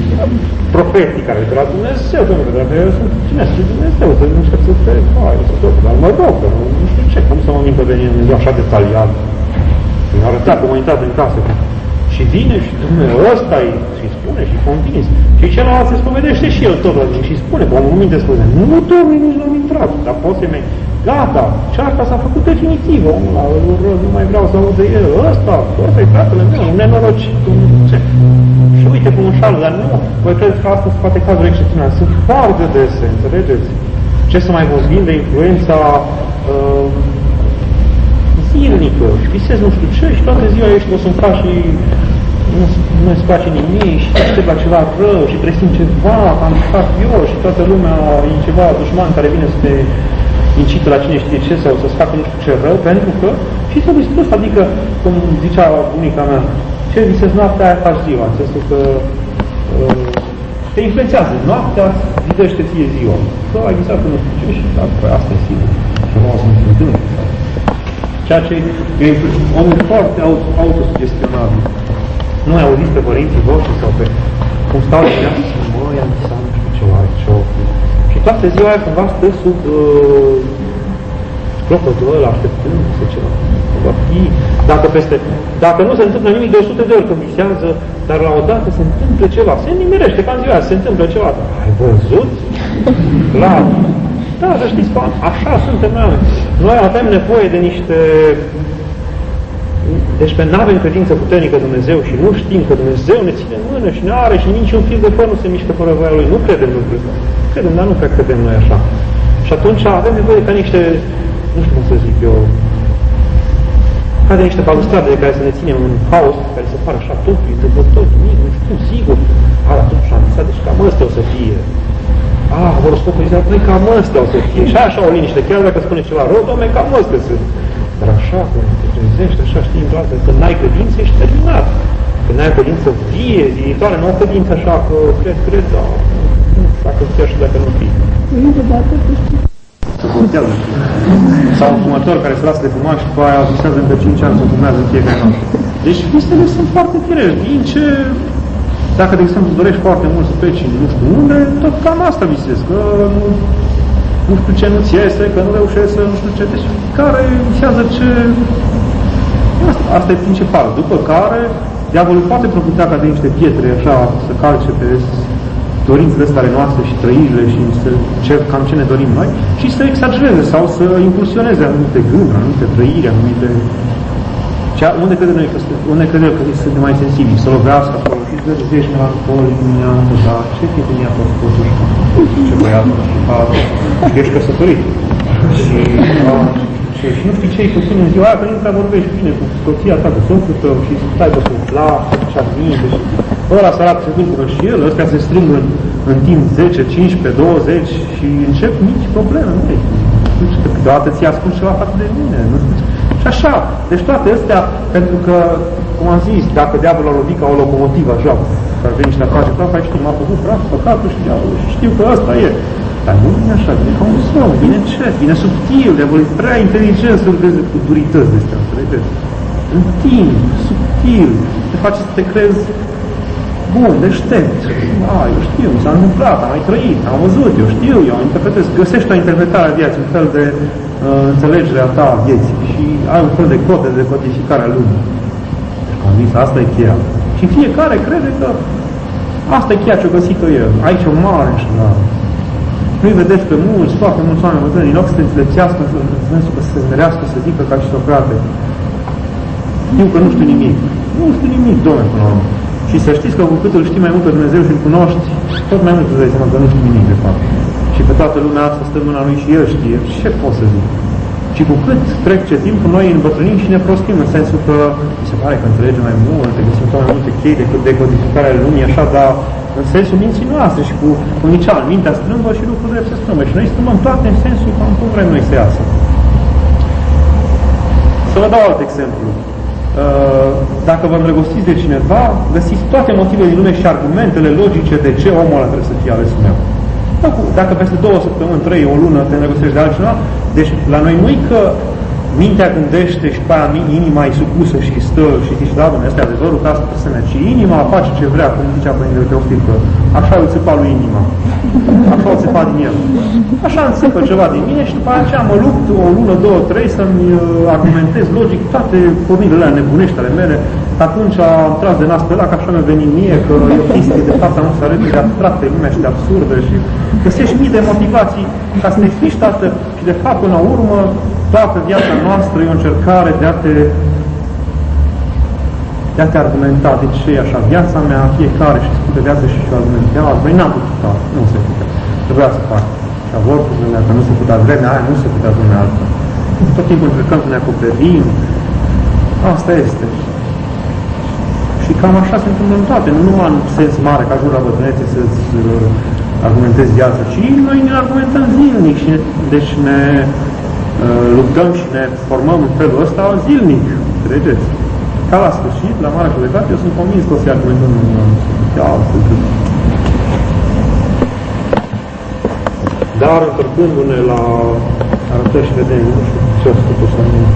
profetic care de la Dumnezeu, domnule, dar eu sunt cine sunt Dumnezeu, să nu știu să te faci, să tot, dar mă rog, nu știu ce, cum să mă mint pe venit Dumnezeu așa detaliat, mi-a arătat cum a intrat în casă, și vine și Dumnezeu ăsta și spune și convins, și celălalt se spovedește și el tot la zi și spune, bă, nu minte spune, nu, Domnule, nici n-am intrat, dar poți să-i mai, gata, și asta s-a făcut definitiv, omul ăla, nu mai vreau să aud de el, ăsta, ăsta e fratele meu, un nenorocit, nu ce. Și uite cum înșală, dar nu, voi credeți că asta se poate cazuri excepționale, sunt foarte dese, înțelegeți? Ce să mai vorbim de influența uh, zilnică, și visez nu știu ce, și toată ziua ești consumat și nu, nu-ți face nimic, și te la ceva rău, și presim ceva, am stat eu, și toată lumea e ceva dușman care vine să te incită la cine știe ce, sau să-ți facă nu știu ce rău, pentru că, și s-a dispus, adică, cum zicea bunica mea, ce visezi noaptea, aia faci ziua, în sensul că uh, te influențează noaptea, zidește ție ziua. Că ai visat nu știu ce și asta e sigur. Ceva o să nu se întâmplă. Ceea ce e omul foarte autosugestionabil. Nu ai auzit pe părinții voștri sau pe cum stau și ne-am zis, măi, am visat nu știu ce oare, ce o fi. Și toată ziua aia cumva stă sub uh, clopotul ăla, așteptând să ceva. Va fi, dacă, peste, dacă nu se întâmplă nimic de o sută de ori când visează, dar la o dată se întâmplă ceva, se nimerește ca în ziua, se întâmplă ceva. Ai văzut? Clar. Da, să știți, așa suntem noi. Noi avem nevoie de niște... Deci pe n-avem credință puternică Dumnezeu și nu știm că Dumnezeu ne ține în mână și ne are și niciun fir de păr nu se mișcă fără voia Lui. Nu credem lucrul ăsta. Credem, dar nu prea credem noi așa. Și atunci avem nevoie ca niște, nu știu cum să zic eu, ca de niște balustrade de care să ne ținem în haos, care se pare așa totul, întâmplător, nimic, nu știu, sigur. A, atunci am visat, deci cam ăsta o să fie. A, horoscopul zice, noi cam ăsta o să fie. Și așa o liniște, chiar dacă spune ceva rău, dom'le, cam ăsta sunt. Dar așa, când te trezești, așa știi în toată, când n-ai credință, ești terminat. Când n-ai credință vie, viitoare, nu o credință așa că cred, cred, dar dacă fie și dacă nu fie. Se contează. Sau un fumător care se lasă de fumat și după aia visează încă cinci ani să fumează în fiecare noapte. Deci visele sunt foarte firești. Din ce... Dacă, de exemplu, îți dorești foarte mult să pleci nu știu unde, tot cam asta visezi, că nu, nu știu ce nu-ți iese, că nu reușești să nu știu ce. Deci care visează ce... Asta, asta e principal. După care, diavolul poate proputea ca de niște pietre așa să calce pe, dorințele astea ale noastre și trăirile și să, ce, cam ce ne dorim noi și să exagereze sau să impulsioneze anumite gânduri, anumite trăiri, anumite... Cea, unde crede noi că, unde crede că suntem mai sensibili, să lovească acolo și să zici melancolic, lumineantă, da, ce chestii a fost totul și ce băiatul, și fată, și ești căsătorit. Și, a, și, și nu știi ce-i cu tine în ziua aia, că nu prea vorbești bine cu soția ta, cu soțul tău și stai pe cu plac, și aminte, și ăla sărat se vâlpură și el, ăstea se strâng în, în timp zece, cincisprezece, douăzeci și încep mici probleme, nu e? Câteodată ți-a spus ceva față de mine, nu știu. Și așa, deci toate astea, pentru că, cum am zis, dacă diavolul a lovit ca o locomotivă, așa, care vine și ne face praf, ai știi, m-a făcut praf, păcatul și diavolul, și știu că ăsta e. Dar nu vine așa, vine ca un somn, vine încet, vine subtil, diavolul e prea inteligent să-l vezi cu durități de astea, înțelegeți? În timp, subtil, te face să te crezi bun, deștept. A, eu știu, mi s-a întâmplat, am mai trăit, am văzut, eu știu, eu interpretez, găsești o interpretare a vieții, un fel de uh, înțelegere a ta a vieții și ai un fel de code de codificare a lumii. Deci, cum am zis, asta e cheia. Și fiecare crede că asta e cheia ce-o găsit-o el. Aici o mare înșelare. Nu-i vedeți pe mulți, foarte mulți oameni bătrâni, în loc să se înțelepțească, în sensul că să se smerească, să zică ca și Socrate. Știu că nu știu nimic. Nu știu nimic, Doamne, până la urmă. Și să știți că cu cât îl știi mai mult pe Dumnezeu și îl cunoști, tot mai mult îți dai seama că nu știi nimic, de fapt. Și pe toată lumea asta stă în mâna lui și el știe. Ce pot să zic? Și cu cât trece timpul, noi îmbătrânim și ne prostim, în sensul că mi se pare că înțelegem mai mult, că găsim mai multe chei decât decodificarea lumii, așa, dar în sensul minții noastre și cu, cu niceal, mintea strâmbă și lucrurile drept se strâmbă. Și noi strâmbăm toate în sensul că cum vrem noi să iasă. Să vă dau alt exemplu. Dacă vă îndrăgostiți de cineva, găsiți toate motivele din lume și argumentele logice de ce omul ăla trebuie să fie alesul meu. Dacă peste două săptămâni, trei, o lună te îndrăgostești de altcineva, deci la noi nu-i că mintea gândește și pe aia inima e supusă și stă și zici, da, bine, ăsta e adevărul, că asta trebuie să ne, ci inima face ce vrea, cum zicea Părintele Teofil, că așa îl țăpa lui inima, așa îl țăpa din el. Așa îmi țăpă ceva din mine și după aceea mă lupt o lună, două, trei să-mi argumentez logic toate pornirile alea nebunești ale mele, că atunci am tras de nas pe ăla, că așa mi-a venit mie, că e o chestie de fapt am să arăt de abstracte lumea și de absurdă și găsești mii de motivații ca să te explici toată și de fapt până la urmă toată viața noastră e o încercare de a te de a te argumenta de ce e așa viața mea, fiecare și scută viață și și-o argumentează. Băi, n-am putut, da, nu se putea. Trebuia să fac. Și avortul lumea, că nu se putea vremea aia, nu se putea vremea altă. Tot timpul încercăm să ne acoperim. Asta este. Și cam așa se întâmplă în toate. Nu numai în sens mare, ca ajung la bătrânețe să-ți uh, argumentezi viața, ci noi ne argumentăm zilnic și ne, deci ne uh, luptăm și ne formăm în felul ăsta zilnic. Credeți? Ca la sfârșit, la mare judecată, eu sunt convins că o să-i argumentăm în altfel. Dar întorcându-ne la arătări și vedem, nu știu ce o să făcut să nu...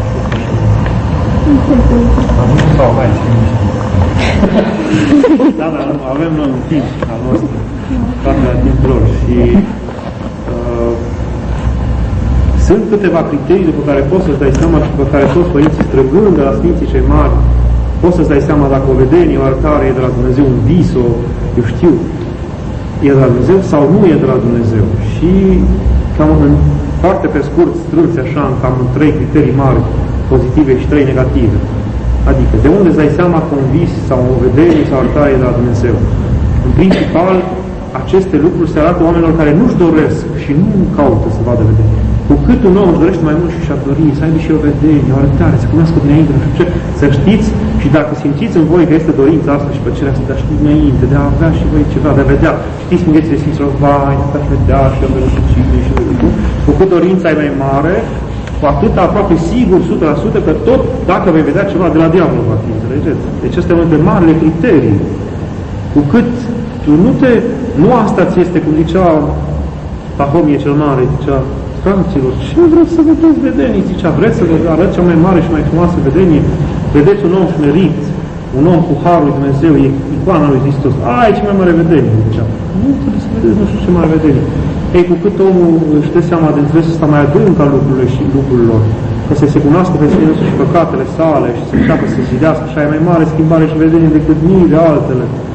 Am văzut sau mai și nu știu. Da, dar avem noi un timp al nostru, toate la timpul lor și uh, sunt câteva criterii după care poți să-ți dai seama și după care toți părinții străgând de la Sfinții cei mari, poți să-ți dai seama dacă o vedenie, o arătare e de la Dumnezeu, un vis, o, eu știu, e de la Dumnezeu sau nu e de la Dumnezeu. Și cam în, foarte pe scurt, strânți așa, în cam în trei criterii mari, pozitive și trei negative. Adică, de unde îți dai seama că un vis sau o vedenie sau arătare e de la Dumnezeu? În principal, aceste lucruri se arată oamenilor care nu-și doresc și nu caută să vadă vedenie. Cu cât un om își dorește mai mult și și-ar dori să aibă și o vedenie, o arătare, să cunoască dinainte, nu știu ce, să știți și dacă simțiți în voi că este dorința asta și plăcerea asta, dar știți înainte, de a avea și voi ceva, de a vedea, știți cum viețile Sfinților, vai, de a vedea și a venit și cine și nu. Cu cât dorința e mai mare, cu atât aproape sigur, o sută la sută, că tot dacă vei vedea ceva de la diavol va fi, înțelegeți? Deci astea sunt de marile criterii. Cu cât tu nu te, nu asta ți este, cum zicea Pahomie cel Mare, zicea, fraților, ce vreți să vedeți vedenii? Zicea, vreți să vă arăt cea mai mare și mai frumoasă vedenie? Vedeți un om șmerit, un om cu harul lui Dumnezeu, e icoana lui Hristos. Ai, ce mai mare vedenie, zicea. Nu trebuie să vedeți, nu știu ce mare vedenie. Ei, cu cât omul își dă seama de înțelesul ăsta mai adânc al lucrurilor și lucrurilor, că să se cunoască pe sine și păcatele sale și să înceapă să zidească, așa e mai mare schimbare și vedenie decât mii de altele.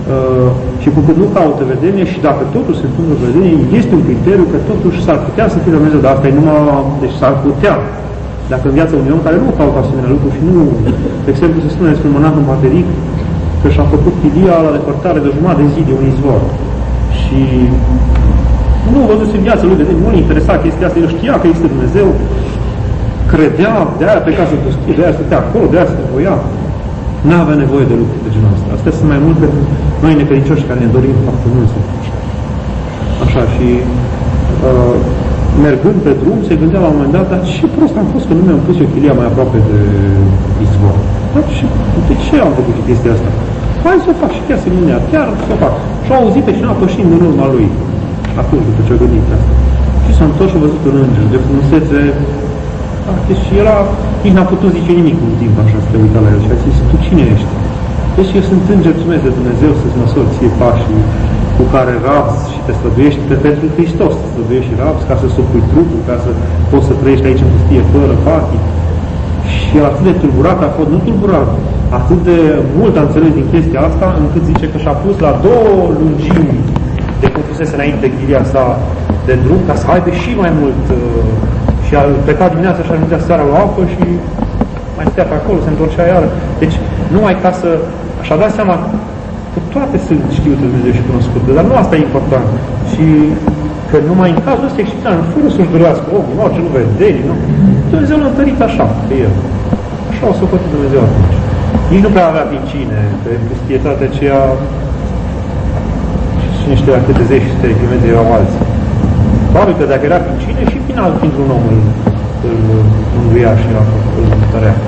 Uh, și cu cât nu caută vedenie și dacă totuși se întâmplă vedenie, este un criteriu că totuși s-ar putea să fie Dumnezeu, dar asta e numai, deci s-ar putea. Dacă în viața unui om care nu caută asemenea lucruri și nu, de exemplu, se spune despre un monah în Materic că și-a făcut chilia la depărtare de jumătate de zi de un izvor. Și nu văzut în viața lui, vedem, nu l-a interesat chestia asta, el știa că este Dumnezeu, credea, de-aia pleca să pustie, de-aia stătea acolo, de-aia se nevoia. N-avea nevoie de lucruri de genul ăsta. Astea sunt mai mult pentru noi necredincioși care ne dorim foarte mult să fim așa. Așa și uh, mergând pe drum, se gândea la un moment dat, dar ce prost am fost că nu mi-am pus eu chilia mai aproape de izvor. Dar și, de ce am făcut chestia asta? Hai să o fac și chiar se gândea, chiar să o fac. Și a auzit pe cineva pășind în urma lui. Atunci, după ce a gândit asta. Și s-a întors și a văzut un înger de frumusețe. Deci era, nici n-a putut zice nimic un timp așa, să te uita la el și a zis, tu cine ești? Deci eu sunt înger, mulțumesc de Dumnezeu să-ți măsori ție pașii cu care rabzi și te străduiești pe pentru Hristos, te străduiești și rabzi ca să supui trupul, ca să poți să trăiești aici în pustie fără patii. Și atât de tulburat a fost, nu tulburat, atât de mult a înțeles din chestia asta, încât zice că și-a pus la două lungimi de cum fusese înainte chilia sa de drum, ca să aibă și mai mult uh, și a plecat dimineața și ajungea seara la apă și mai stea pe acolo, se întorcea iară. Deci, numai ca să... Și-a dat seama că toate sunt știute de Dumnezeu și cunoscute, dar nu asta e important. Și că numai în cazul ăsta excepțional, fără să-și dorească omul, nu, ce nu vedeni, nu? Dumnezeu l-a întărit așa, pe el. Așa o socotit Dumnezeu atunci. Nici nu prea avea din cine, pe pustietatea aceea și niște la câte zeci de kilometri erau alții. Probabil că dacă era prin cine și final printr-un om îl, îl mânduia și îl întărea.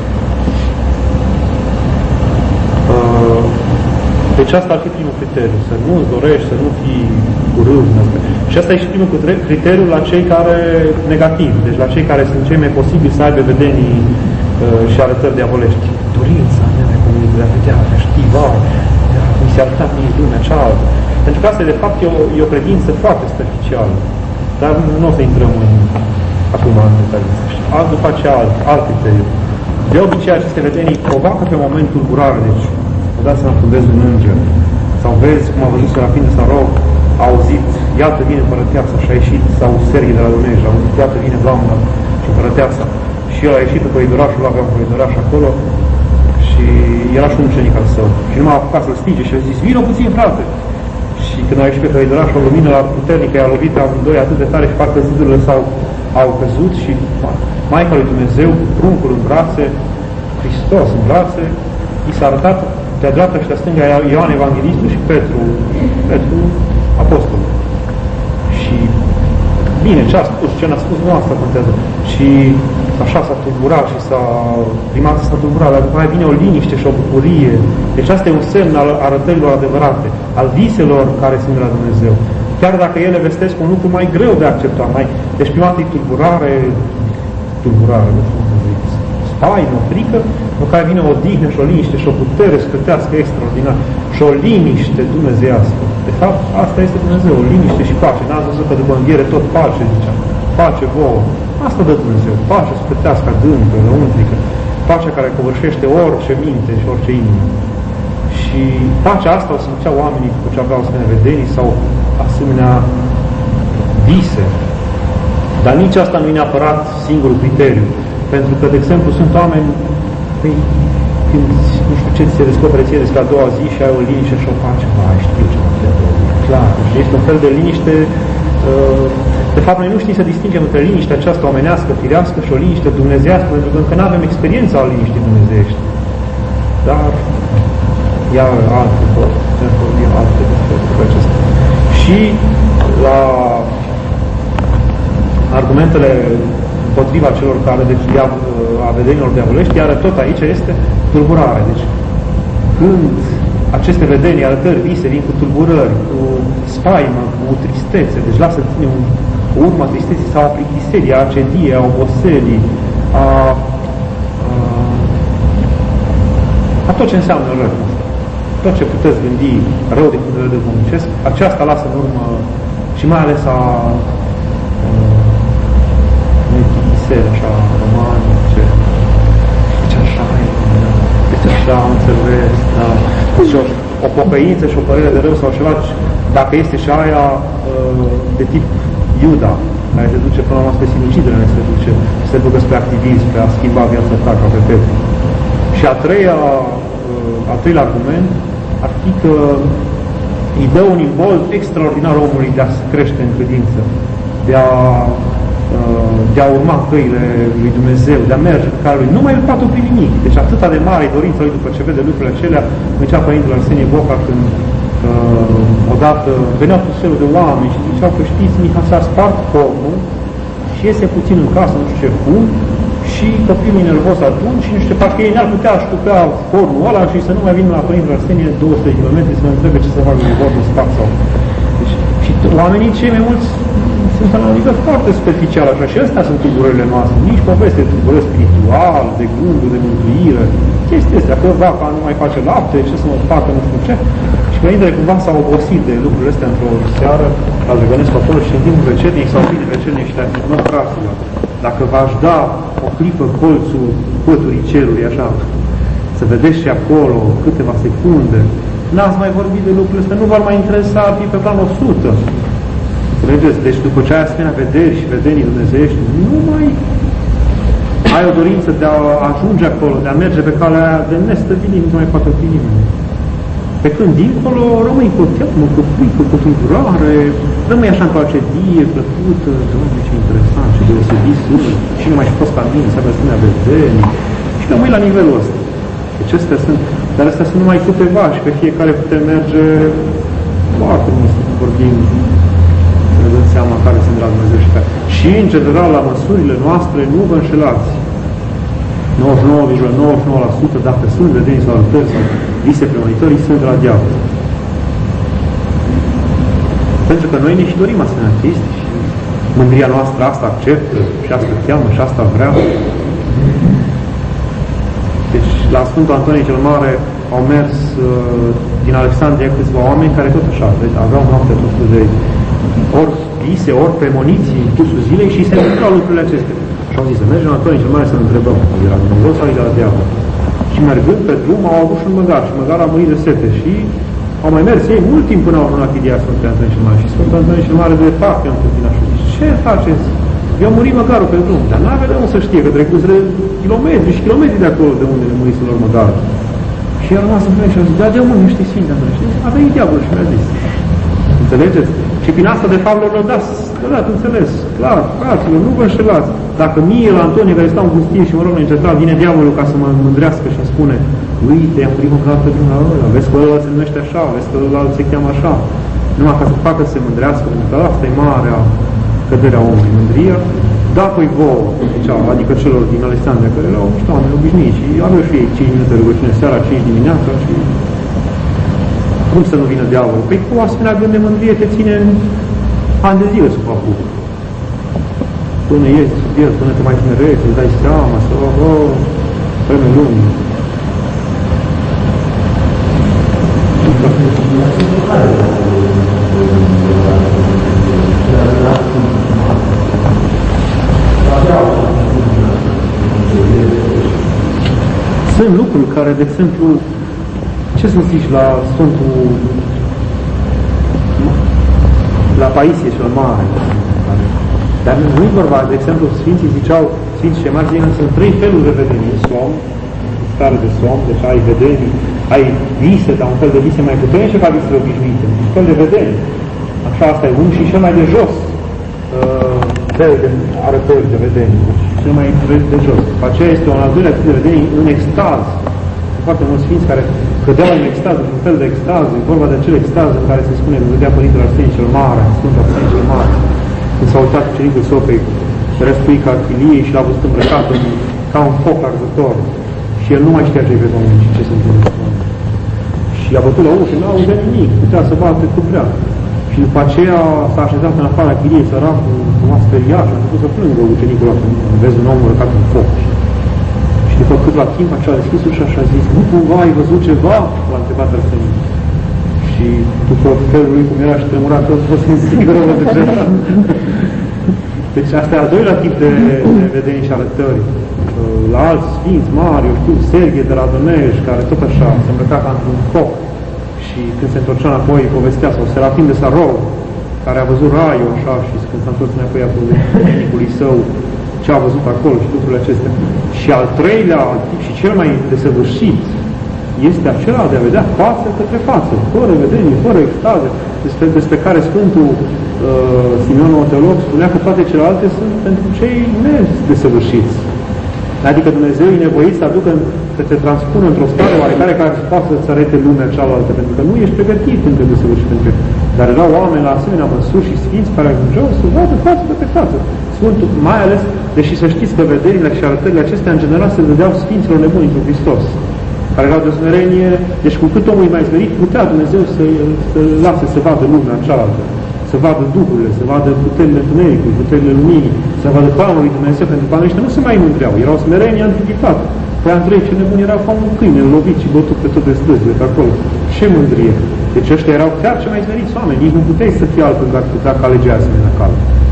Uh, deci asta ar fi primul criteriu, să nu-ți dorești, să nu fii curând. Și asta e și primul criteriu la cei care negativ, deci la cei care sunt cei mai posibili să aibă vedenii uh, și arătări diavolești. Dorința mea comunică de a vedea, de a ști, wow, mi se arăta mie lumea cealaltă. Pentru că asta, de fapt, e o, e o credință foarte superficială. Dar nu o să intrăm în acum în detalii. Alt după aceea alt, alt criteriu. De obicei, aceste vedenii provoacă pe moment tulburare. Deci, vă dați seama când vezi un înger. Sau vezi, cum a văzut Serafin de Sarov, a auzit, iată vine împărăteasa și a ieșit, sau Serghii de la Dumnezeu, a auzit, iată vine doamna și împărăteasa. Și el a ieșit pe coidorașul, avea un coidoraș acolo și era și un ucenic al său. Și nu m-a apucat să-l stige și a zis, vină puțin, frate! Și când a ieșit pe coidoraș, o lumină la puternică, i-a lovit amândoi atât de tare și parcă zidurile s-au au căzut și Maica lui Dumnezeu, pruncul în brațe, Hristos în brațe, i s-a arătat de-a dreapta și de-a stânga Ioan Evanghelistul și Petru, Petru apostol. Și bine, ce a spus, ce n-a spus, nu asta contează. Și așa s-a tulburat și s-a, prima dată s-a tulburat, dar după aia vine o liniște și o bucurie. Deci asta e un semn al arătărilor adevărate, al viselor care sunt de la Dumnezeu. Chiar dacă ele vestesc un lucru mai greu de acceptat, mai... Deci prima dată e tulburare, tulburare, nu știu cum să zic, spaimă, frică, după care vine o odihnă și o liniște și o putere scătească extraordinar și o liniște dumnezeiască. De fapt, asta este Dumnezeu, o liniște și pace. N-ați văzut că după înviere tot pace, zicea. Pace vouă. Asta dă Dumnezeu. Pace scătească, adâncă, lăuntrică. Pacea care covârșește orice minte și orice inimă. Și pacea asta o simțeau oamenii după ce aveau asemenea vedenii sau asemenea vise. Dar nici asta nu e neapărat singurul criteriu. Pentru că, de exemplu, sunt oameni, păi, când, nu știu ce, ți se descopere ție despre a doua zi și ai o liniște și o pace, mai știu ce mă trebuie. Clar, și este un fel de liniște, uh, de fapt, noi nu știm să distingem între liniștea aceasta omenească, firească și o liniște dumnezeiască, pentru că încă nu avem experiența a liniștii dumnezeiești. Dar, iar alte, alte despre acestea. Și la argumentele împotriva celor care, deci, a vedenilor diavolești, iar tot aici este tulburare. Deci, când aceste vedenii, arătări, vise, vin cu tulburări, cu spaimă, cu tristețe, deci lasă tine un, o urmă a tristeții sau a plictiserii, a acediei, a oboselii, a, a, a tot ce înseamnă rău. Tot ce puteți gândi rău de punct de vedere duhovnicesc, aceasta lasă în urmă și mai ales a plictiseri, așa, romanice, deci așa e, deci așa am înțeles, da, deci o pocăință și o părere de rău sau ceva, dacă este și aia de tip Iuda, care se duce până la urmă spre sinucidere, se duce, se ducă spre activism, spre a schimba viața ta ca pe Petru. Și a treia, a treilea argument ar fi că îi dă un imbold extraordinar omului de a se crește în credință, de a, de a urma căile lui Dumnezeu, de a merge pe calea lui. Nu mai îl poate opri nimic. Deci atâta de mare e dorința lui după ce vede lucrurile acelea. Mergea Părintele Arsenie Boca când uh, odată veneau cu felul de oameni și ziceau că știți, Miha s-a spart cornul și iese puțin în casă, nu știu ce cum, și copilul e nervos atunci și nu știu, parcă ei n-ar putea ștupea cornul ăla și să nu mai vină la Părintele Arsenie două sute de kilometri să ne întrebe ce să facă nervos în spart sau... Deci, și oamenii cei mai mulți sunt la un nivel foarte superficial așa și astea sunt tulburările noastre, nici poveste de tulburări spiritual, de gânduri, de mântuire, chestia astea, că vaca nu mai face lapte, ce să mă facă, nu știu ce. Și Părintele cumva s-a obosit de lucrurile astea într-o seară, la Drăgănescu acolo și în timpul vecernic sau bine vecernic și le-a zis, mă, fraților, dacă v-aș da o clipă colțul păturii cerului, așa, să vedeți și acolo câteva secunde, n-ați mai vorbit de lucrurile astea, nu v-ar mai interesa, ar fi pe plan o sută. Înțelegeți? Deci după ce ai asemenea vederi și vedenii dumnezeiești, nu mai ai o dorință de a ajunge acolo, de a merge pe calea aia de nestăvilit, nu mai poate opri nimeni. Pe când dincolo rămâi cu teamă, cu frică, cu tulburare, rămâi așa într-o acedie plăcută, Doamne, ce interesant, ce deosebit sunt, și nu mai și fost ca mine, să avea asemenea vedenii, și rămâi la nivelul ăsta. Deci astea sunt, dar astea sunt numai câteva și pe fiecare putem merge foarte mult să vorbim, să ne dăm seama care sunt de la Dumnezeu și care. Și, în general, la măsurile noastre, nu vă înșelați. nouăzeci și nouă virgulă nouăzeci și nouă la sută dacă sunt vedenii sau altări sau vise premonitorii, sunt de la diavol. Pentru că noi ne și dorim asemenea chestii și mândria noastră asta acceptă și asta cheamă și asta vrea. Deci, la Sfântul Antonie cel Mare au mers uh, din Alexandria câțiva oameni care tot așa, deci aveau noapte tot de ori vise, ori premoniții în cursul zilei și se întâmplau lucrurile acestea. Și au zis să mergem la Antonie cel Mare să ne întrebăm, de la Dumnezeu sau de la diavol. Și mergând pe drum au avut și un măgar și măgar a murit de sete și au mai mers ei mult timp până au ajuns la chidia Sfântului Antonie cel Mare. Și Sfântul Antonie cel Mare de departe i-a întâlnit așa. Ce faceți? Eu am murit măgarul pe drum, dar n-avea de unde să știe că trecuseră kilometri și kilometri de acolo de unde le muriți lor măgarul. Și el a rămas în frate și a zis, da, de unde nu știi Sfinte Antonie? Și a venit diavolul și mi-a zis. Înțelegeți? Și prin asta, de fapt, le-au dat, le-au dat înțeles. Clar, fraților, nu vă înșelați. Dacă mie la Antonie, care stau în pustie și mă rog la încetral, vine diavolul ca să mă mândrească și îmi spune, uite, am murit măcar pe drumul ăla, vezi că ăla se numește așa, vezi că ăla se cheamă așa. Numai ca să facă să se mândrească, pentru că asta e marea căderea omului, mândria. Da, păi vouă, ziceau, adică celor din Alexandria, care erau niște oameni obișnuiți și aveau și ei cinci minute rugăciune seara, cinci dimineața și... Cum să nu vină diavolul? Păi cu asemenea gând de mândrie te ține ani de zile sub apuc. Până ieși sub el, până te mai tinereți, îți dai seama, să oh, oh, vreme lungă. Sunt lucruri care, de exemplu, ce să zici la Sfântul, la Paisie cel Mare, dar nu-i vorba, de exemplu, Sfinții ziceau, Sfinții și Mari ziceau, sunt trei feluri de vedenii, somn, stare de somn, deci ai vedenii, ai vise, dar un fel de vise mai puternice ca visele obișnuite, un fel de vedenii. Așa, asta e unul și cel mai de jos, fel de arătări de vedenii, cel mai de jos. După aceea este un al doilea tip de vedenii în extaz. Foarte mulți sfinți care cădeau în extaz, un fel de extaz, e vorba de acel extaz în care se spune că vedea Părintele Arsenie cel Mare, Sfântul Arsenie cel Mare, când s-a uitat ucenicul său pe răspuica Achiliei și l-a văzut îmbrăcat în, ca un foc arzător. Și el nu mai știa ce-i pe Domnul și ce se întâmplă. Și a bătut la ușă, nu auzea nimic, putea să bată cât vrea. Și după aceea s-a așezat în afara Achiliei, săracul, cum a speriat și a început să plângă ucenicul ăla când vezi un om urcat în foc. Și după câtva timp acela a deschis ușa și a zis, nu cumva ai văzut ceva? L-a întrebat Arsenie. Și după felul lui cum era și tremurat tot, vă sunt sigură de ceva. Deci asta e al doilea tip de, de vedenii și arătări. La alți sfinți mari, eu știu, Serghie de la Dănești, care tot așa se îmbrăca ca într-un foc Și când se întorcea înapoi, povestea, sau Serafim de Sarov, care a văzut raiul așa și când s-a întors înapoi a povestit unicului său ce a văzut acolo și lucrurile acestea. Și al treilea tip și cel mai desăvârșit este acela de a vedea față către față, fără vedenie, fără extaze, despre, despre care Sfântul uh, Simeon Teolog spunea că toate celelalte sunt pentru cei nedesăvârșiți. Adică Dumnezeu e nevoit să aducă, să te transpună într-o stare oarecare care să poată să-ți arete lumea cealaltă, pentru că nu ești pregătit încă de săvârșit pentru el. Dar erau oameni la asemenea măsuri și sfinți care ajungeau să vadă față de pe față. Sfântul, mai ales, deși să știți că vederile și arătările acestea în general se dădeau sfinților nebuni într-un Hristos, care erau de smerenie, deci cu cât omul e mai smerit, putea Dumnezeu să, să lase să vadă lumea cealaltă, să vadă duhurile, să vadă puterile întunericului, puterile luminii, să vadă planul lui Dumnezeu, pentru că ăștia nu se mai mândreau, erau smerenie antichitate. Păi Andrei cel nebun era ca un câine, lovit și bătut pe toate străzile pe acolo. Ce mândrie! Deci ăștia erau chiar cei mai smeriți oameni, nici nu puteai să fie altfel dacă putea că alegea asemenea cale.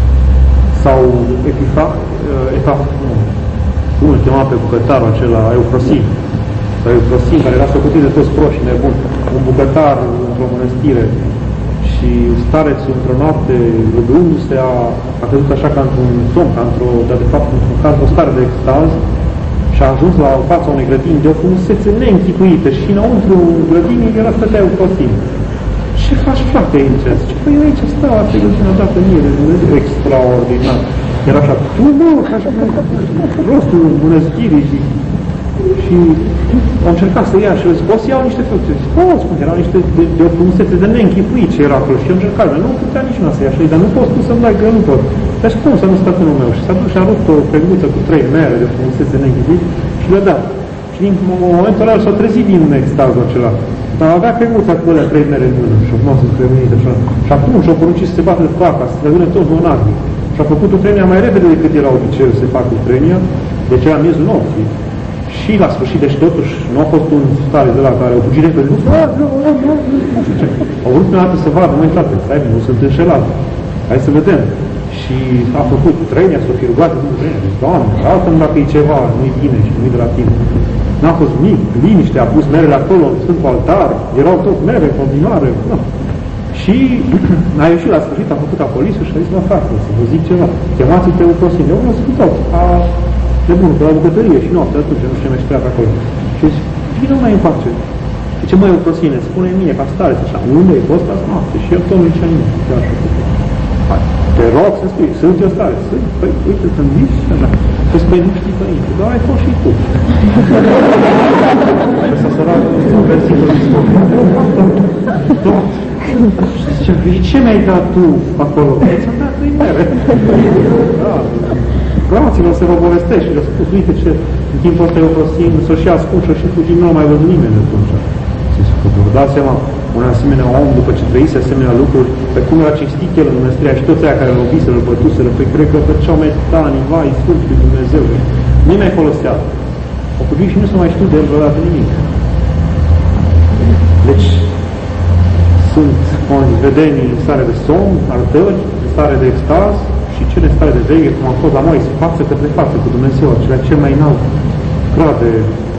Sau Epifa, Etaf, nu, cum îl chema pe bucătarul acela, Eufrosim, sau Eufrosim, care era socotit de toți proșii nebuni, un bucătar într-o mănăstire, și starețul într-o noapte, rugându-se, a, a căzut așa ca într-un somn, ca într-o, dar de fapt într-un caz, o stare de extaz, și a ajuns la fața unei grădini de o frumusețe neînchipuită și înăuntru grădinii era stătea Eufrosim. Ce faci, frate, aici? Zice, păi eu aici stau, asta e găsiunea dată mie de Dumnezeu, extraordinar. Era așa, tu mă, așa, rostul mănăstirii și, și au încercat să ia și au zis, poți să iau niște fructe? Zic, poți, spune, erau niște de, de o frumusețe de neînchipuit ce era acolo și eu încercat, nu putea nici una să ia așa, dar nu poți tu să-mi dai, că eu nu pot. Dar cum să nu stăpânul meu? Și s-a dus și a rupt o preguță cu trei mere de frumusețe neînchipuit și le-a dat. Și din momentul ăla s-a trezit din extazul acela. Dar avea preguța cu alea trei mere în mână și-o cunosc în prevenit așa. Și acum și-o poruncit să se bată de faca, să se vină toți monahii. Și a făcut utrenia mai repede decât era obiceiul să se facă utrenia, deci era miezul nopții. Și la sfârșit, deci totuși, nu a fost un stare de la care au fugit repede, nu știu ce. Au vrut prima dată să vadă, măi frate, stai, nu sunt înșelat. Hai să vedem. Și a făcut utrenia, s-o fi rugat în utrenia. Deci, Doamne, arată-mi dacă e ceva, nu-i bine și nu-i de la tine. N-a fost nimic, liniște, a pus merele acolo, în Sfântul Altar, erau tot mere în continuare. No. Și a ieșit la sfârșit, a făcut apolisul și a zis, mă frate, să vă zic ceva, chemați-te Eufrosim. Eu vreau să fiu tot, a de bun, pe la bucătărie și noaptea atunci, nu știu ce mai știa pe acolo. Și zice, vină mai încoace. Zice, mă, Eufrosine, spune mie, ca stare, așa, unde e fost azi noapte? Și el tot nu zicea nimic. Hai, te rog să spui, sunt eu stare? Sunt, păi, uite, să-mi zici, așa. Să spui, nu știi părinte, dar ai fost și tu. Să sărat, un versicul de spune. Tot. Și zice, ce mi-ai dat tu acolo? Ți-am dat trei mere. Da. Fraților să vă povestesc și le-a spus, uite ce, în timpul ăsta eu Eufrosim, să-și ia ascult și-o și fugim, nu l-a mai văzut nimeni atunci. Zice, că vă dați seama, un asemenea om, după ce trăise asemenea lucruri, pe cum era cinstit el în mănăstirea și toți aia care l-au viseră, îl bătuseră, pe cred că făceau metanii, vai, Sfântul lui Dumnezeu, nu mai folosea. Au fugit și nu s-a mai știut de el vreodată nimic. Deci, sunt vedenii în stare de somn, arătări, în stare de extaz, și cele stare de veche, cum am fost la Moise, față către față cu Dumnezeu, acelea cel mai înalt grade.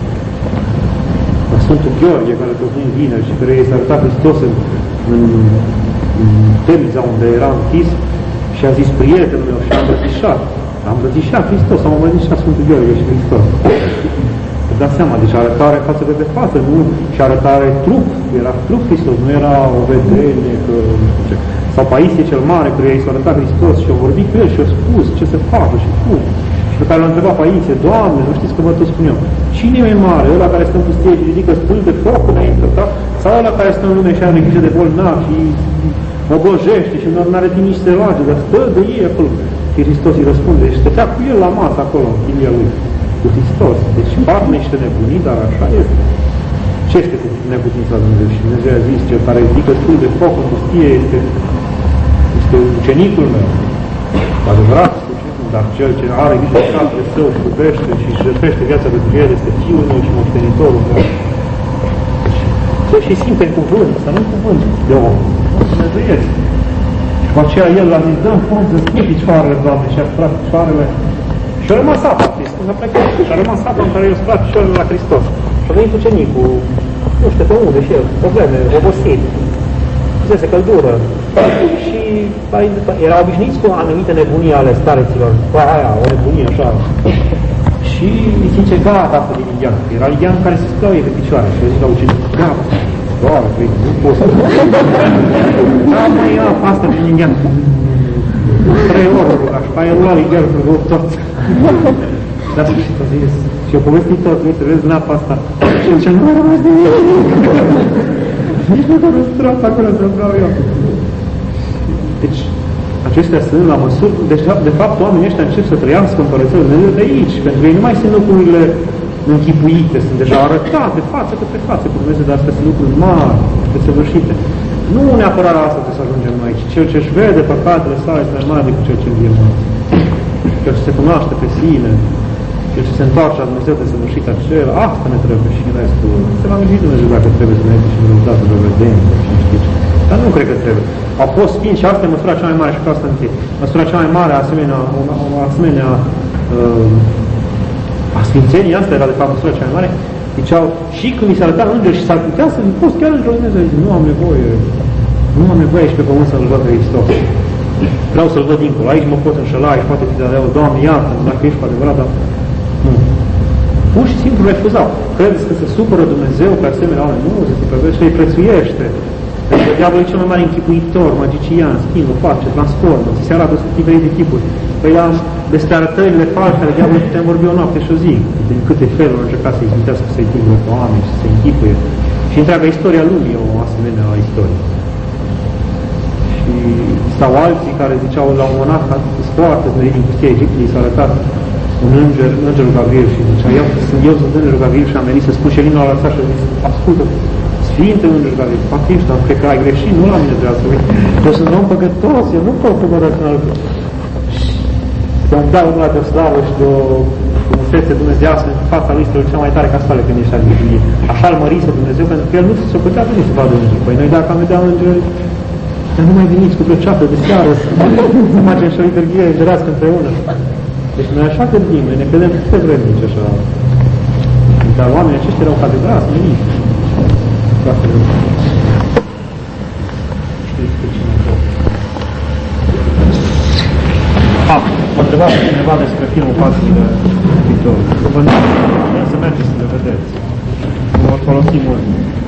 La Sfântul Gheorghe, care tocmim vineri și care i s-a arătat Hristos în, în, în temnița unde era închis și a zis, prietenul meu, și l-am îmbrățișat. L-am îmbrățișat Hristos, am îmbrățișat Sfântul Gheorghe și Hristos. Îți dați seama, deci arătare față de pe față, nu? Și arătare trup, era trup Hristos, nu era o vedenie, că nu știu ce. Sau Paisie cel Mare, care i s-a arătat Hristos și a vorbit cu el și a spus ce se facă și cum. Și pe care l-a întrebat Paisie, Doamne, nu știți că vă tot spun eu, cine e mai mare? Ăla care stă în pustie și ridică stâlpi de foc înainte, da? Sau ăla care stă în lume și are grijă de bolnavi și obojește și nu are timp nici să se roage, dar stă de ei acolo. Și Hristos îi răspunde și stătea cu el la masă acolo, în chilia lui, cu Hristos. Deci par niște nebunii, dar așa este. Ce este cu neputința Dumnezeu? Și Dumnezeu a zis, cel care ridică stâlpi de foc în pustie este este ucenicul meu, cu adevărat ucenicul, dar cel ce are grijă de fratele său și iubește și își răpește viața pentru el este fiul meu și moștenitorul meu. Deci, și simte în cuvânt, să nu cuvânt de om, nu Dumnezeiesc. Și cu aceea el a zis, dă-mi fond să spui picioarele, Doamne, și a spălat picioarele. Și a rămas apa, a plecat, și a rămas apa în care i-a spălat picioarele la Hristos. Și a venit ucenicul nu știu pe unde și el, probleme, obosit, fusese căldură. Și erau obișnuiți cu anumite nebunii ale stareților, cu aia, o nebunie așa. Și îi zice, gata, asta din indian. Era indian care se sclăuie pe picioare și eu zic la ucenic, gata, doamne, păi, nu pot să... Da, măi, ia asta din indian. Trei ori, așa, aia lua indian, să văd tot. Dar sfârșit a zis, și eu povestit tot, nu să vezi napa asta. Și el ce nu a rămas de mine. Nici nu te-a răstrat acolo să vreau eu. Deci, acestea sunt la măsură, deci de fapt oamenii ăștia încep să trăiască împărăția Lui Dumnezeu de aici, pentru că ei nu mai sunt lucrurile închipuite, sunt deja arătate față către față cu Dumnezeu, dar astea sunt lucruri mari, desăvârșite. Nu neapărat asta trebuie să ajungem aici. Cel ce își vede păcatele sale este mai mare decât cel ce învie morți. Cel ce se cunoaște pe sine, cel ce se întoarce la Dumnezeu desăvârșit acela, asta ne trebuie și restul. Se va mergi Dumnezeu dacă trebuie să ne duci în rezultatul de vedere și nu știu ce. Dar nu cred că trebuie. Au fost sfinți și asta e măsura cea mai mare și cu asta încheie. Măsura cea mai mare, asemenea, o, o asemenea uh, a sfințenii, asta era de fapt măsura cea mai mare, ziceau, și când mi se arăta îngeri și s-ar putea să-mi pus chiar într-o Dumnezeu, zic, nu am nevoie, nu am nevoie aici pe pământ să-L văd pe Hristos. Vreau să-L văd dincolo, aici mă pot înșela, aici poate fi de rău, Doamne, iată, dacă ești cu adevărat, dar nu. Pur și simplu refuzau. Credeți că se supără Dumnezeu pe asemenea oameni? Nu, se supără și îi prețuiește. Deci diavolul e cel mai mare închipuitor, magician, schimbă, face, transformă, ți se arată sub diferite tipuri. Păi am despre arătările false ale diavolului putem vorbi o noapte și o zi. Din câte feluri încerca să-i izbitească, să-i tingă pe oameni și să-i închipuie. Și întreaga istoria lumii e o asemenea istorie. Și sau alții care ziceau la un monah, foarte zmerit din pustia Egiptului, s-a arătat un înger, îngerul Gabriel și zicea, eu sunt, eu sunt îngerul Gabriel și am venit să spun și el nu l-a lăsat și a zis, ascultă, Sfinte Înger Gabriel, fac ești, dar cred că ai greșit, nu la mine de asta, eu sunt om păcătos, eu nu pot păcătos în altul. Și să-mi dau una de o slavă și de o frumusețe dumnezească în fața lui este cea mai tare ca soare când ești la Biblie. Așa îl mărise Dumnezeu, pentru că el nu se putea veni să vadă îngeri. Păi noi dacă am vedea îngeri, dar nu mai veniți cu vreo ceapă de seară să facem și o liturghie îngerească împreună. Deci noi așa gândim, noi ne credem că câte vrednici așa. Dar oamenii aceștia erau ca de gras, nimic. Foarte rău. Știți pe cine a fost? Ah, mă întreba pe cineva despre filmul Patimile viitor. Să vă să mergeți să le vedeți. Vă folosim mult.